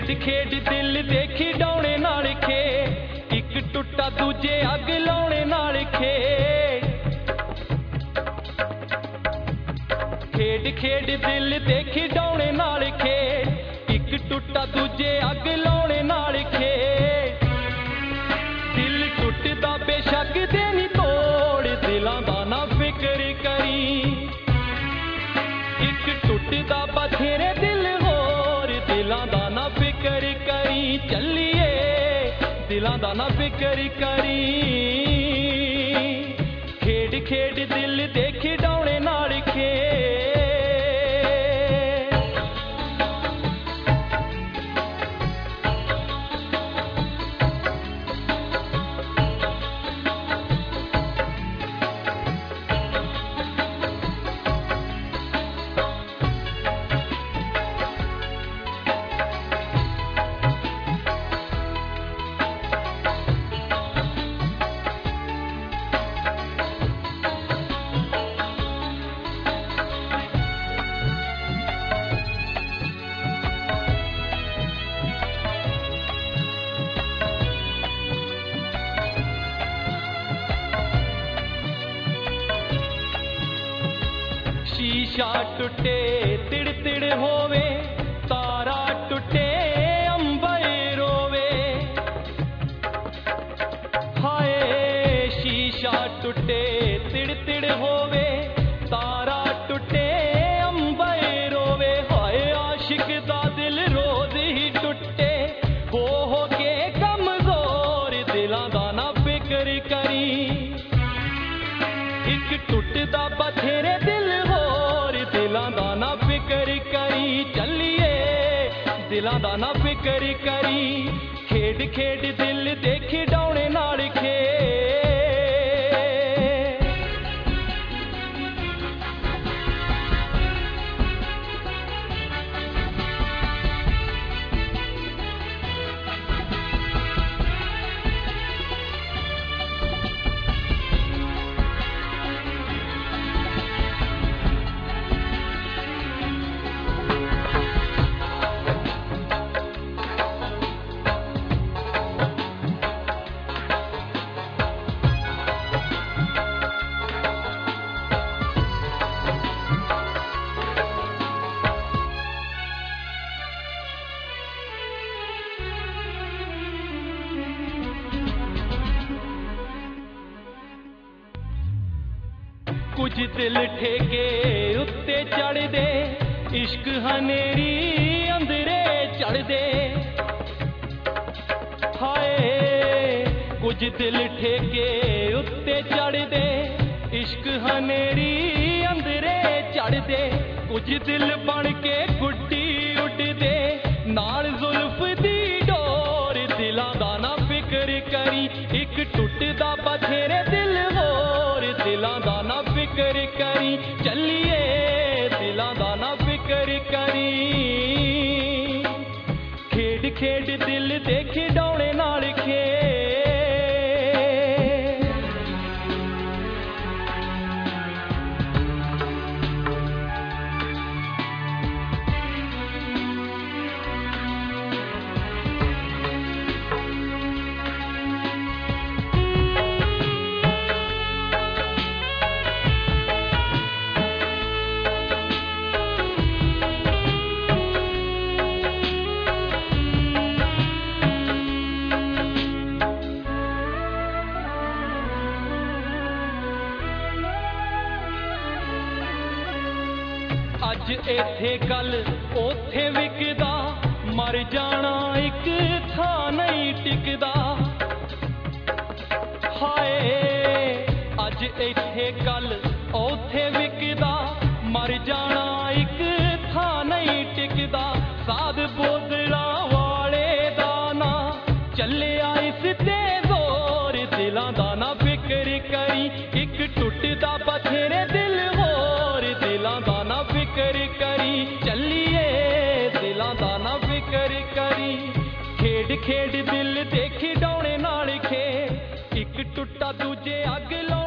खेड खेड दिल दे खिडौणे नाल खेड, एक टुट्टा दूजे अग लाउणे नाल खेड। खेड खेड दिल दे खिडौणे नाल खेड, एक टुट्टा दूजे अग लाउणे नाल खेड। दिल टुटदा बेशक दे नी तोड़, दिलां दा ना फिकर करी। एक टुटदा बथेरे दिल होर, दिलां दा ना फिकर करी। चलिए दिलां दा ना फिकर करी। खेड खेड दिल दे खिडौणे नाल खेड। शीशा टुटे तिड़ तिड़ होवे, तारा टुटे अंबर रोवे। हाय शीशा टुटे तिड़ तिड़ होवे, तारा टुटे अंबर रोवे। हाय आशिक दा दिल रोज ही टुटे, हो के कमजोर, दिलां दा ना फिकर करी। एक टुटदा बथेरे दिल होर, दिलां दा ना फिकर करी। चलिए दिलां दा ना फिकर करी। खेड खेड दिल दे खिडौणे नाल खेड। कुछ दिल ठेके उत्ते चढ़ दे, इश्क हनेरी अंदरे चढ़ दे। हाय कुछ दिल ठेके उत्ते चढ़ दे, इश्क हनेरी अंदरे चढ़ दे। कुछ दिल बन के गुड्डी उड़ दे, नाल जुल्फ दी डोर, दिलां दा ना फिकर करी। एक टुटदा बथेरे दिल होर, दिलां दा ना फिकर करी। चलिए दिलां दा ना फिकर करी। खेड खेड दिल दे खिडौणे नाल खेड। अज इत्थे कल ओथे विकदा, मर जाना एक थां नहीं टिकदा। हाय अज इत्थे कल ओथे विकदा, मर जाना एक थां नहीं टिकदा। साध बोतला वाले दा ना चलिया इस ते जोर, दिलां दा ना फिकर करी। एक टुटदा बथेरे दिल होर, दिलां दा ना फिकर करी। चलिए दिलां दा ना फिकर करी। खेड खेड दिल दे खिडौणे नाल खेड, एक टुट्टा दूजे अग ला